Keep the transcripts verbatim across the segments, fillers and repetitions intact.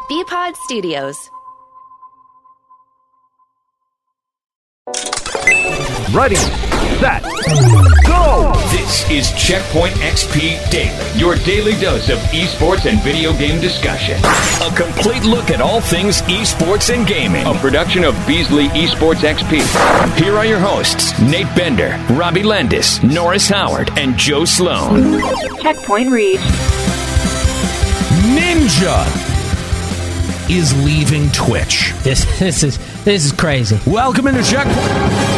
B-Pod Studios. Ready, set, go! This is Checkpoint X P Daily, your daily dose of esports and video game discussion. A complete look at all things esports and gaming. A production of Beasley Esports X P. Here are your hosts, Nate Bender, Robbie Landis, Norris Howard, and Joe Sloan. Checkpoint reached. Ninja is leaving Twitch. This this is this is crazy. Welcome into Checkpoint.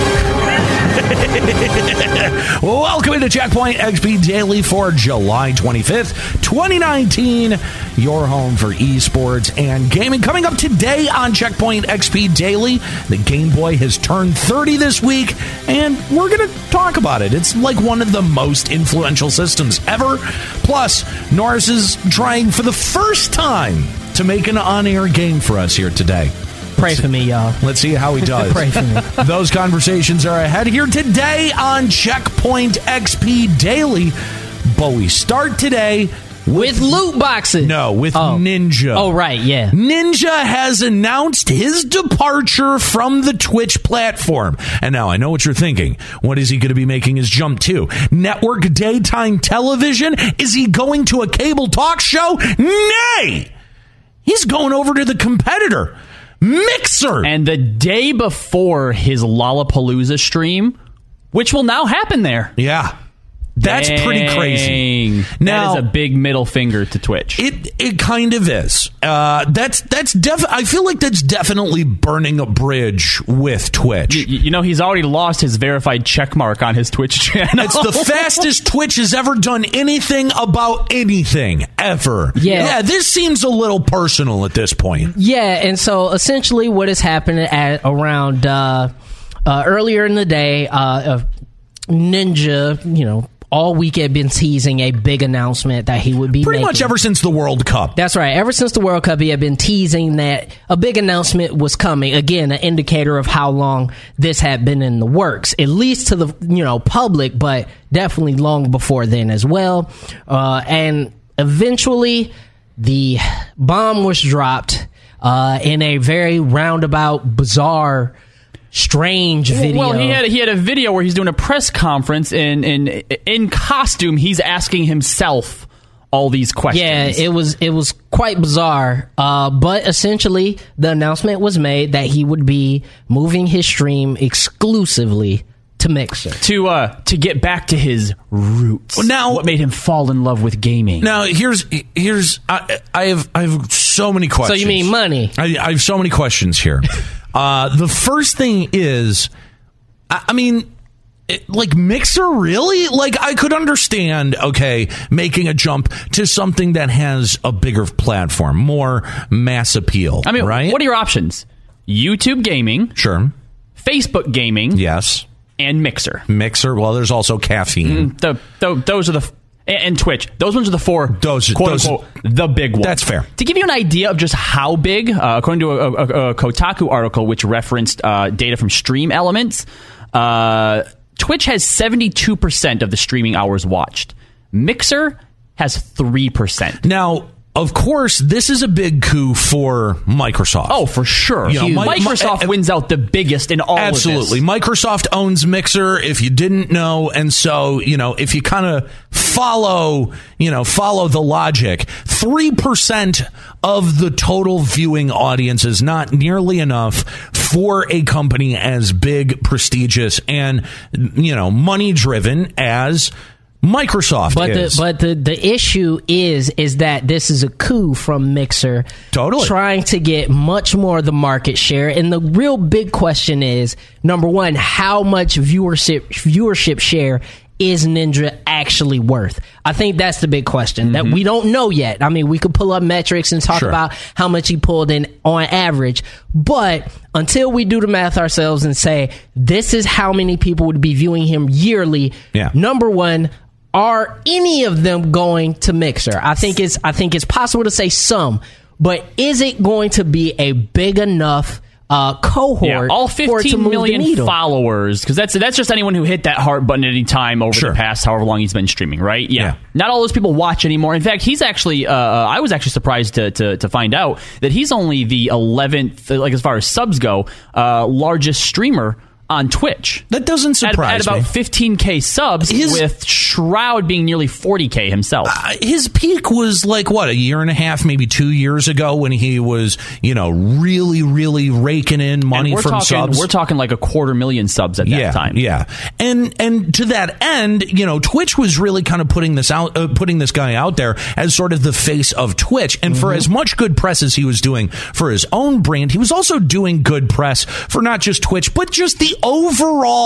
Welcome into Checkpoint X P Daily for July twenty-fifth, twenty nineteen. Your home for esports and gaming. Coming up today on Checkpoint X P Daily, the Game Boy has turned thirty this week, and we're going to talk about it. It's like one of the most influential systems ever. Plus, Norris is trying for the first time to make an on-air game for us here today. Pray for me, y'all. Let's see how he does. Pray for me. Those conversations are ahead here today on Checkpoint X P Daily. But we start today with, with loot boxes. No, with oh. Ninja. Oh, right, yeah. Ninja has announced his departure from the Twitch platform. And now I know what you're thinking. What is he going to be making his jump to? Network daytime television? Is he going to a cable talk show? Nay! He's going over to the competitor, Mixer. And the day before his Lollapalooza stream, which will now happen there. Yeah. That's Dang. pretty crazy. Now, that is a big middle finger to Twitch. It it kind of is. Uh, that's that's def- I feel like that's definitely burning a bridge with Twitch. You, you know, he's already lost his verified check mark on his Twitch channel. It's the fastest Twitch has ever done anything about anything, ever. Yeah. Yeah, this seems a little personal at this point. Yeah, and so essentially what is happening at around uh, uh, earlier in the day, uh, uh, Ninja, you know, all week had been teasing a big announcement that he would be Pretty making. much ever since the World Cup. That's right. Ever since the World Cup, he had been teasing that a big announcement was coming. Again, an indicator of how long this had been in the works, at least to the you know public, but definitely long before then as well. Uh, and eventually, the bomb was dropped uh, in a very roundabout, bizarre, strange video. Well, he had he had a video where he's doing a press conference in in in costume. He's asking himself all these questions. Yeah, it was it was quite bizarre. Uh, but essentially, the announcement was made that he would be moving his stream exclusively to Mixer to uh to get back to his roots. Well, now, what made him fall in love with gaming? Now, here's here's I, I have I have so many questions. So you mean money? I, I have so many questions here. Uh, the first thing is, I, I mean, it, like Mixer, really? Like, I could understand, okay, making a jump to something that has a bigger platform, more mass appeal. I mean, right? What are your options? YouTube gaming, sure. Facebook gaming, yes, and Mixer. Mixer. Well, there's also caffeine. Mm, the, the those are the. And Twitch. Those ones are the four, those, quote those, unquote, the big ones. That's fair. To give you an idea of just how big, uh, according to a, a, a Kotaku article which referenced uh, data from Stream Elements, uh, Twitch has seventy-two percent of the streaming hours watched. Mixer has three percent. Now, of course, this is a big coup for Microsoft. Oh, for sure. You know, my, Microsoft my, wins out the biggest in all absolutely. of this. Microsoft owns Mixer, if you didn't know, and so, you know, if you kind of follow, you know, follow the logic, three percent of the total viewing audience is not nearly enough for a company as big, prestigious, and, you know, money-driven as Microsoft but is. The, but the, the issue is is that this is a coup from Mixer. Totally. Trying to get much more of the market share. And the real big question is, number one, how much viewership viewership share is Ninja actually worth? I think that's the big question mm-hmm. that we don't know yet. I mean, we could pull up metrics and talk sure. about how much he pulled in on average. But until we do the math ourselves and say, this is how many people would be viewing him yearly, yeah. number one, are any of them going to Mixer? I think it's I think it's possible to say some, but is it going to be a big enough uh, cohort. Yeah, all for it to fifteen move million the needle. followers, because that's that's just anyone who hit that heart button at any time over Sure. the past however long he's been streaming, right? Yeah. Yeah. Not all those people watch anymore. In fact, he's actually, uh, I was actually surprised to, to to find out that he's only the eleventh, like as far as subs go, uh, largest streamer on Twitch. That doesn't surprise at, at me. about fifteen K subs, His- with Shroud being nearly forty K himself. Uh, his peak was like, what, a year and a half, maybe two years ago when he was, you know, really, really raking in money and we're from talking, subs. We're talking like a quarter million subs at that yeah, time. Yeah, and and to that end, you know, Twitch was really kind of putting this out, uh, putting this guy out there as sort of the face of Twitch. And mm-hmm. for as much good press as he was doing for his own brand, he was also doing good press for not just Twitch, but just the overall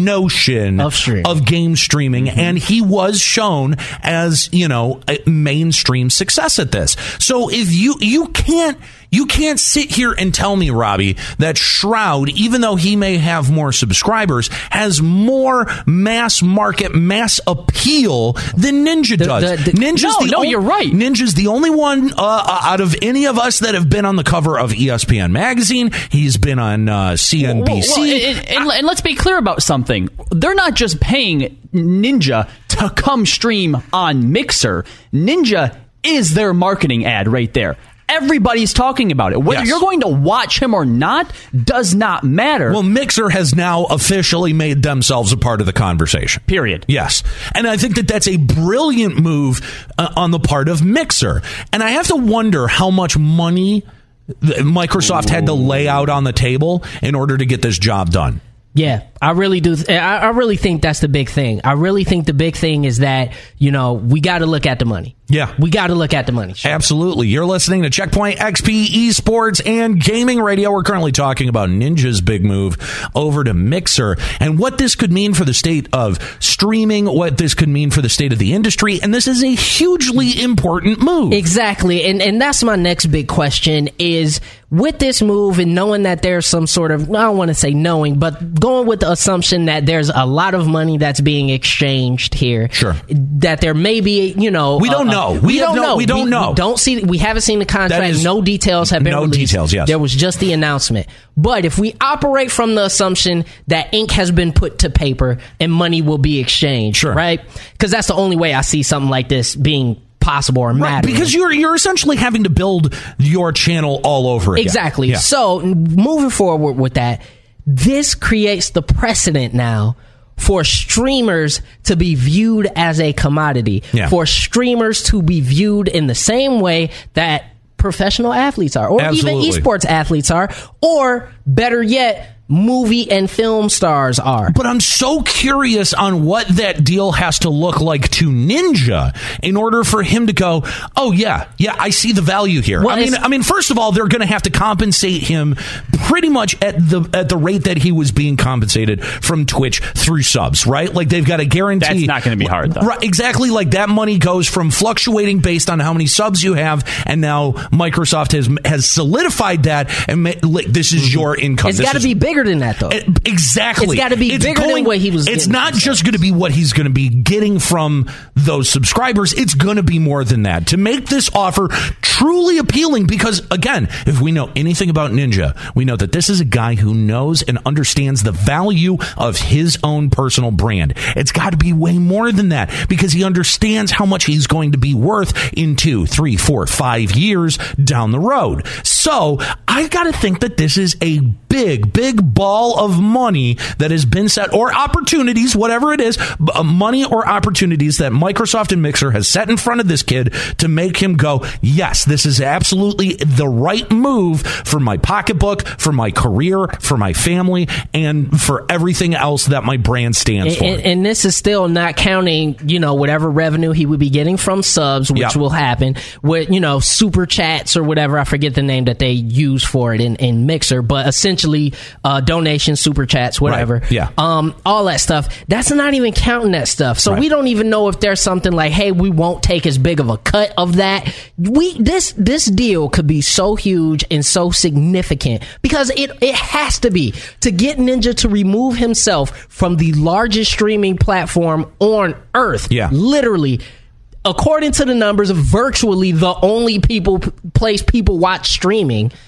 notion of, stream. of game streaming. Mm-hmm. And he was shown as, you know, a mainstream success at this. So if you you can't. You can't sit here and tell me, Robbie, that Shroud, even though he may have more subscribers, has more mass market, mass appeal than Ninja The- does. the- the- Ninja's No, the no, on- you're right. Ninja's the only one uh, out of any of us that have been on the cover of E S P N magazine. He's been on uh, C N B C. Well, well, and, and, and let's be clear about something. They're not just paying Ninja to come stream on Mixer. Ninja is their marketing ad right there. Everybody's talking about it. Whether Yes. you're going to watch him or not does not matter. Well, Mixer has now officially made themselves a part of the conversation. Period. Yes. And I think that that's a brilliant move uh, on the part of Mixer. And I have to wonder how much money Microsoft had to lay out on the table in order to get this job done. Yeah, I really do. I, I really think that's the big thing. I really think the big thing is that, you know, we got to look at the money. Yeah. We got to look at the money. Sure. Absolutely. You're listening to Checkpoint X P Esports and Gaming Radio. We're currently talking about Ninja's big move over to Mixer and what this could mean for the state of streaming, what this could mean for the state of the industry. And this is a hugely important move. Exactly. And and that's my next big question is, with this move and knowing that there's some sort of, I don't want to say knowing, but going with the assumption that there's a lot of money that's being exchanged here. Sure. That there may be, you know. We don't uh, know. We, We have don't no- know. we don't know. We don't see, we haven't seen the That contract. is- No details have been no released. details, yes. There was just the announcement. But if we operate from the assumption that ink has been put to paper and money will be exchanged, Sure. right? Because that's the only way I see something like this being possible or Right, mattering. because you're you're essentially having to build your channel all over again. Exactly. Yeah. So moving forward with that, this creates the precedent now for streamers to be viewed as a commodity, Yeah. for streamers to be viewed in the same way that professional athletes are, or Absolutely. even esports athletes are, or better yet, movie and film stars are. But I'm so curious on what that deal has to look like to Ninja in order for him to go, oh yeah, yeah, I see the value here. Well, I mean, it's- I mean, first of all, they're going to have to compensate him pretty much at the at the rate that he was being compensated from Twitch through subs, right? Like they've got to guarantee. That's not going to be hard, though. Right, exactly. Like that money goes from fluctuating based on how many subs you have, and now Microsoft has has solidified that, and ma- like, this is your income. It's This got to is- be bigger than that, though. it- exactly. It's gotta be bigger than what he was It's getting not from just subs. going to be what he's going to be getting from those subscribers. It's going to be more than that to make this offer truly appealing. Because again, if we know anything about Ninja, we know that this is a guy who knows and understands the value of his own personal brand. It's got to be way more than that because he understands how much he's going to be worth in two, three, four, five years down the road. So I got to think that this is a big, big ball of money that has been set, or opportunities, whatever it is, b- uh, money or opportunities that Microsoft and Mixer has set in front of this kid to make him go, yes, this is absolutely the right move for my pocketbook, for my career, for my family, and for everything else that my brand stands for. And, and this is still not counting, you know, whatever revenue he would be getting from subs, which Yep. will happen with, you know, super chats or whatever. I forget the name that they use for it in, in Mixer, but essentially uh, donations, super chats, whatever. Right. Yeah. Um, all that stuff. That's not even counting that stuff. So Right. we don't even know if there's something like, hey, we won't take as big of a cut of that. We this this deal could be so huge and so significant because it it has to be to get Ninja to remove himself from the largest streaming platform on earth. Yeah. Literally, according to the numbers, virtually the only people place people watch streaming.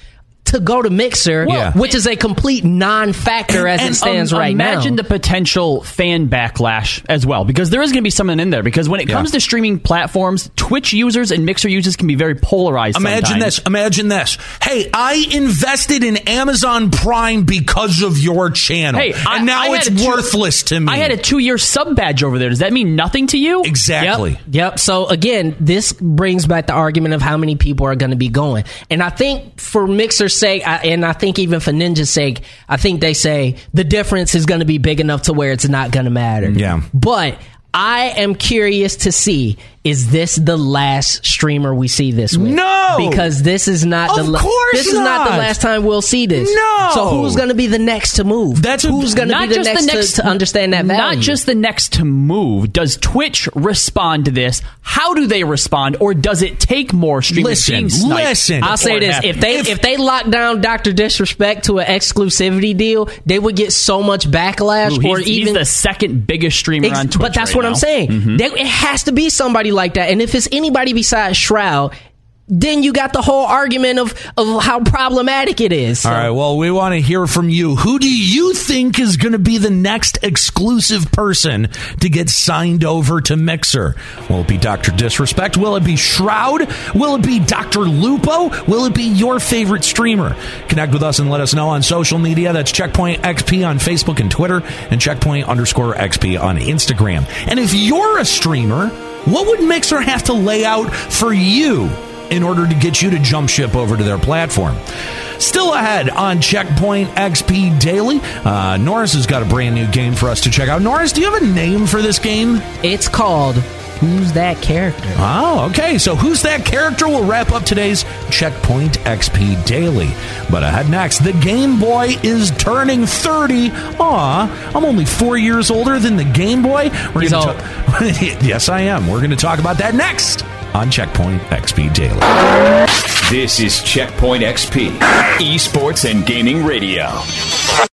to go to Mixer, Yeah. which is a complete non-factor as And- it stands Um, right now. Imagine the potential fan backlash as well, because there is going to be something in there. Because when it Yeah. comes to streaming platforms, Twitch users and Mixer users can be very polarized. Imagine sometimes. this. Imagine this. Hey, I invested in Amazon Prime because of your channel. Hey, I- and now I had it's a two- worthless to me. I had a two-year sub badge over there. Does that mean nothing to you? Exactly. Yep. Yep. So again, this brings back the argument of how many people are going to be going. And I think for Mixer's sake, I, and I think even for Ninja's sake, I think they say the difference is going to be big enough to where it's not going to matter. Yeah. But I am curious to see, is this the last streamer we see this with? No! Because this is not Of the la- course this is not. not. the last time we'll see this. No! So who's going to be the next to move? That's a- who's going to Not be the just next, the next to, to understand that value? Not just the next to move. Does Twitch respond to this? How do they respond, or does it take more streamers Listen, being sniped listen. I'll say before it this: happens? if they If- if, they lock down Doctor Disrespect to an exclusivity deal, they would get so much backlash, Ooh, he's, or he's even the second biggest streamer Ex- on Twitch. but that's right what now. I'm saying. Mm-hmm. They, it has to be somebody like that. And if it's anybody besides Shroud, then you got the whole argument of, of how problematic it is. So, All right, well, we want to hear from you. Who do you think is going to be the next exclusive person to get signed over to Mixer? Will it be Doctor Disrespect? Will it be Shroud? Will it be Doctor Lupo? Will it be your favorite streamer? Connect with us and let us know on social media. That's Checkpoint X P on Facebook and Twitter, and Checkpoint underscore X P on Instagram. And if you're a streamer, what would Mixer have to lay out for you in order to get you to jump ship over to their platform? Still ahead on Checkpoint X P Daily, uh, Norris has got a brand new game for us to check out. Norris, do you have a name for this game? it's called Who's That Character? Oh, okay. So Who's That Character will wrap up today's Checkpoint X P Daily. But ahead next, the Game Boy is turning thirty. Aw, I'm only four years older than the Game Boy. We're He's gonna old. ta- Yes, I am. We're going to talk about that next on Checkpoint X P Daily. This is Checkpoint X P, Esports and Gaming Radio.